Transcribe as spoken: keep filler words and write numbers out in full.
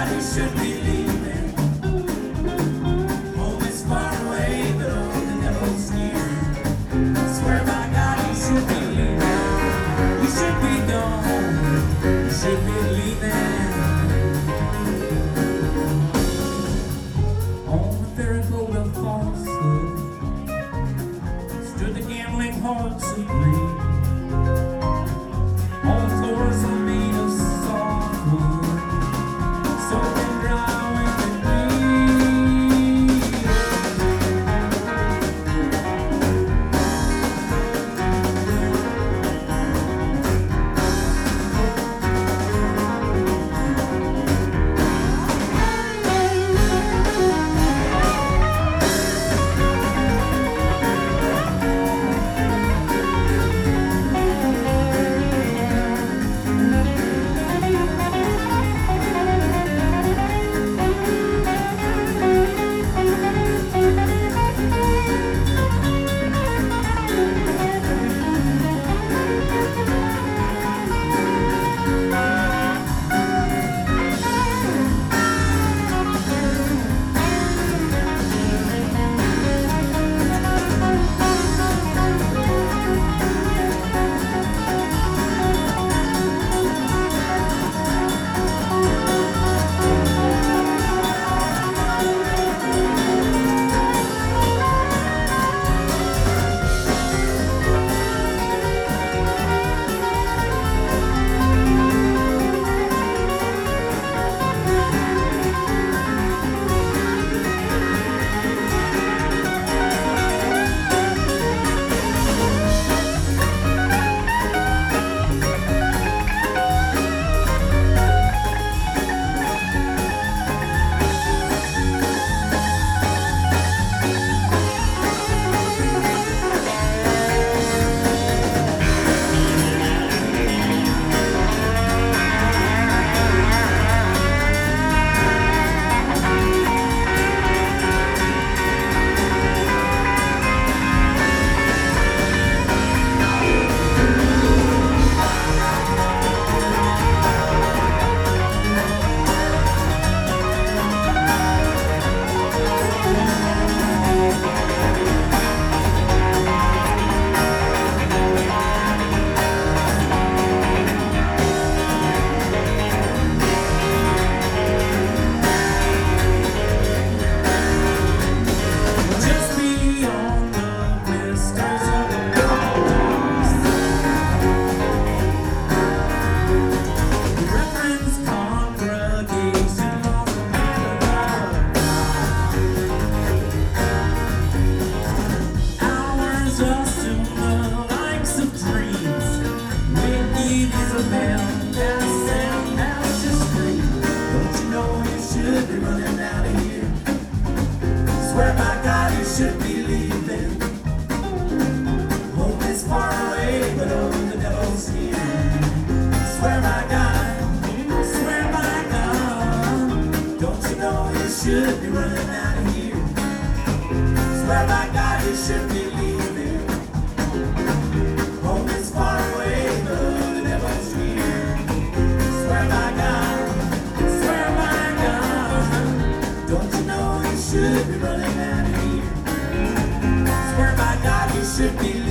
God, you should be leaving. Home is far away, but oh, the devil's near. I swear by God, you should be leaving. You should be gone. You should be leaving. On the ferry boat of falsehood stood the gambling hearts of greed. On the floors are made of softwood, soaking dry when they bleed. Swear by God, you should be leaving. Home is far away, but oh, the devil's here. Swear by God, swear by God, don't you know you should be running out of here? Swear by God, you should be leaving. Home is far away, but oh, the devil's here. Swear by God, swear by God, don't you know you should be running out of here? Swear by God, you should be leaving.